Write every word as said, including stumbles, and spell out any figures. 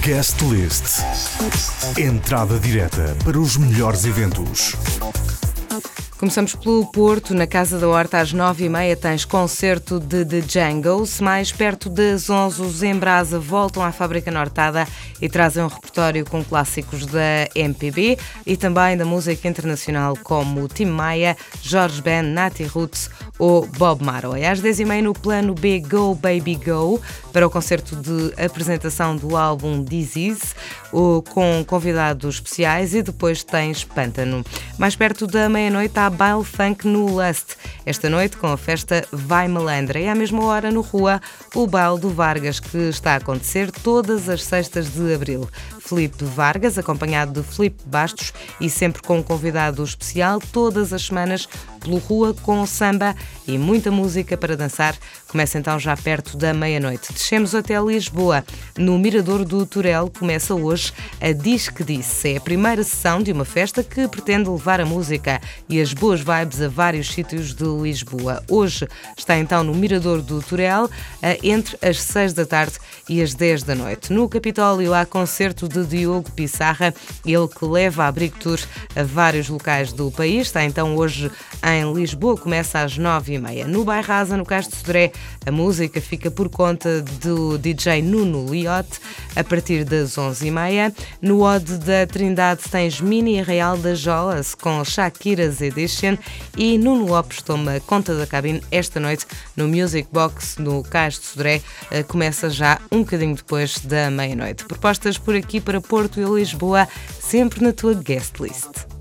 Guest List. Entrada direta para os melhores eventos. Começamos pelo Porto. Na Casa da Horta, às nove e meia, tens concerto de The Jangles. Mais perto das onze, os Embrasa voltam à Fábrica Nortada e trazem um repertório com clássicos da M P B e também da música internacional, como Tim Maia, Jorge Ben, Nati Roots ou Bob Marley. Às dez e meia, no Plano B, Go Baby Go, para o concerto de apresentação do álbum Disease, com convidados especiais, e depois tens Pântano. Mais perto da meia-noite, há baile funk no Lust. Esta noite, com a festa Vai Malandra. E à mesma hora, no Rua, o baile do Vargas, que está a acontecer todas as sextas de abril. Filipe Vargas, acompanhado de Filipe Bastos e sempre com um convidado especial, todas as semanas pelo Rua, com samba e muita música para dançar. Começa então já perto da meia-noite. Descemos até Lisboa. No Mirador do Turel começa hoje a Diz que Disse. É a primeira sessão de uma festa que pretende levar a música e as boas vibes a vários sítios de Lisboa. Hoje está então no Mirador do Turel, entre as seis da tarde e as dez da noite. No Capitólio há concerto de Diogo Pissarra, ele que leva a Abrigo Tour a vários locais do país. Está então hoje em Lisboa, começa às nove e meia. No Bairro Asa, no Cais de Sodré, a música fica por conta do D J Nuno Liotte a partir das onze e meia. No Ode da Trindade tens Mini Real da Jolas com Shakira's Edition e Nuno Lopes toma conta da cabine esta noite no Music Box no Cais de Sodré. Começa já um bocadinho depois da meia-noite. Propostas por aqui para Porto e Lisboa, sempre na tua guest list.